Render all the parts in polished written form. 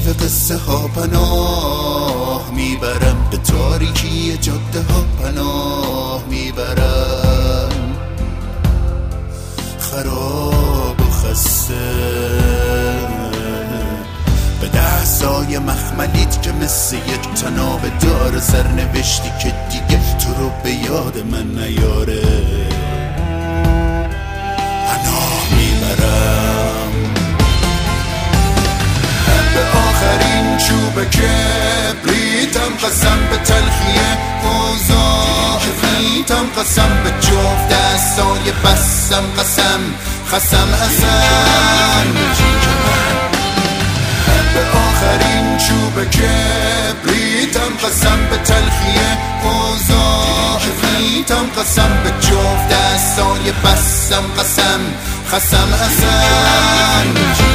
به قصه ها پناه میبرم، به تاریکی جاده ها پناه میبرم، خراب و خسته به دستای مخملیت که مثل یک تناب دار سرنوشتی که دیگه تو رو به یاد من نیاره پناه میبرم. به آخرین چوب کبریتم قسم، به تلخی اوضاع فیتم قسم، به جفت دستای بستم قسم خسم حسن. به آخرین چوب کبریتم قسم، به تلخی اوضاع فیتم قسم، به جفت دستای بستم قسم خسم حسن.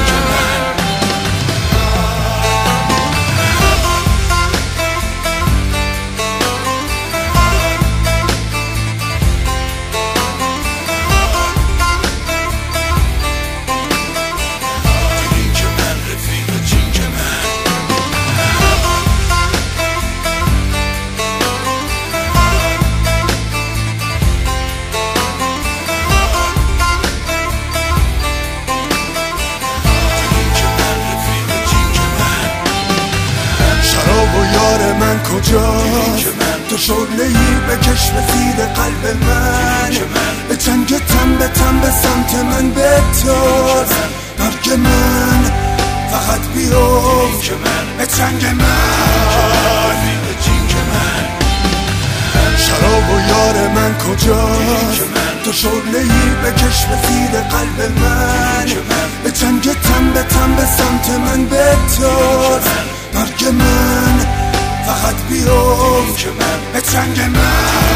من کجاست تو شعله‌ای بکش به زیر قلب من، به چنگ تن به تن به سمت من بتاز، مرگ من فقط بیفت به چنگ من. شراب و یار من کجاست تو شعله‌ای بکش به زیر قلب من، به چنگ تن به تن به سمت من بتاز، مرگ من فقط بیفت به چنگ من.